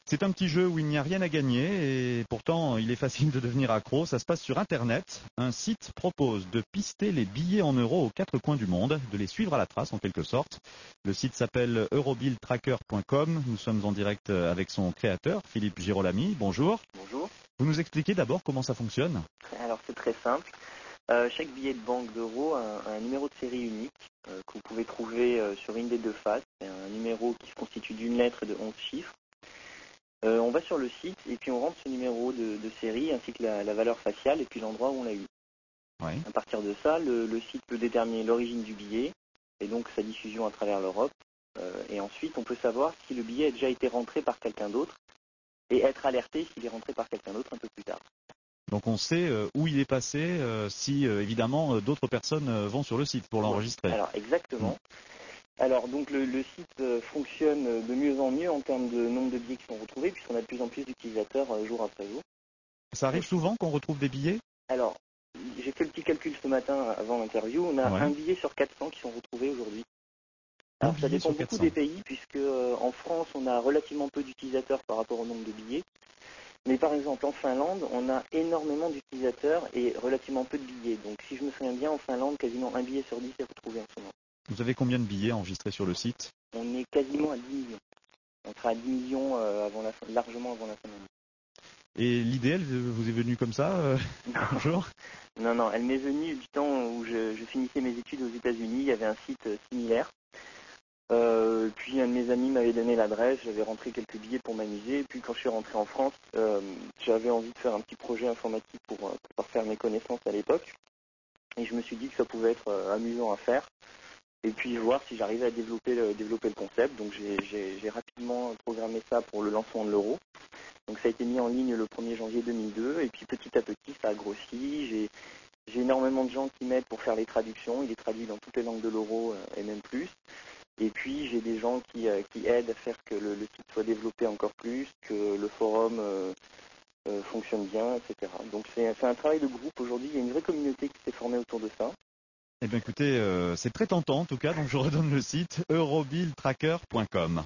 C'est un petit jeu où il n'y a rien à gagner et pourtant il est facile de devenir accro. Ça se passe sur Internet. Un site propose de pister les billets en euros aux quatre coins du monde, de les suivre à la trace en quelque sorte. Le site s'appelle eurobilltracker.com. Nous sommes en direct avec son créateur, Philippe Girolami. Bonjour. Bonjour. Vous nous expliquez d'abord comment ça fonctionne ? Alors c'est très simple. Chaque billet de banque d'euros a un numéro de série unique que vous pouvez trouver sur une des deux faces. C'est un numéro qui se constitue d'une lettre et de 11 chiffres. On va sur le site et puis on rentre ce numéro de série ainsi que la valeur faciale et puis l'endroit où on l'a eu. Oui. À partir de ça, le site peut déterminer l'origine du billet et donc sa diffusion à travers l'Europe. Et ensuite, on peut savoir si le billet a déjà été rentré par quelqu'un d'autre et être alerté s'il est rentré par quelqu'un d'autre un peu plus tard. Donc on sait où il est passé si évidemment d'autres personnes vont sur le site pour l'enregistrer. Alors exactement. Alors donc le site fonctionne de mieux en mieux en termes de nombre de billets qui sont retrouvés puisqu'on a de plus en plus d'utilisateurs jour après jour. Ça arrive souvent qu'on retrouve des billets ? Alors j'ai fait le petit calcul ce matin avant l'interview, on a Ouais. un billet sur 400 qui sont retrouvés aujourd'hui. Alors ça dépend beaucoup des pays puisque en France on a relativement peu d'utilisateurs par rapport au nombre de billets. Mais par exemple en Finlande on a énormément d'utilisateurs et relativement peu de billets. Donc si je me souviens bien en Finlande quasiment un billet sur 10 est retrouvé en ce moment. Vous avez combien de billets enregistrés sur le site ? On est quasiment à 10 millions. On sera à 10 millions largement avant la fin de l'année. Et l'idée, elle vous est venue comme ça un jour ? Non, elle m'est venue du temps où je finissais mes études aux États-Unis. Il y avait un site similaire. Puis un de mes amis m'avait donné l'adresse. J'avais rentré quelques billets pour m'amuser. Et puis quand je suis rentré en France, j'avais envie de faire un petit projet informatique pour faire mes connaissances à l'époque. Et je me suis dit que ça pouvait être amusant à faire. Et puis voir si j'arrivais à développer le concept. Donc j'ai rapidement programmé ça pour le lancement de l'euro. Donc ça a été mis en ligne le 1er janvier 2002. Et puis petit à petit, ça a grossi. J'ai énormément de gens qui m'aident pour faire les traductions. Il est traduit dans toutes les langues de l'euro et même plus. Et puis j'ai des gens qui aident à faire que le site soit développé encore plus, que le forum fonctionne bien, etc. Donc c'est un travail de groupe aujourd'hui. Il y a une vraie communauté qui s'est formée autour de ça. Eh bien écoutez, c'est très tentant en tout cas, donc je redonne le site eurobilltracker.com.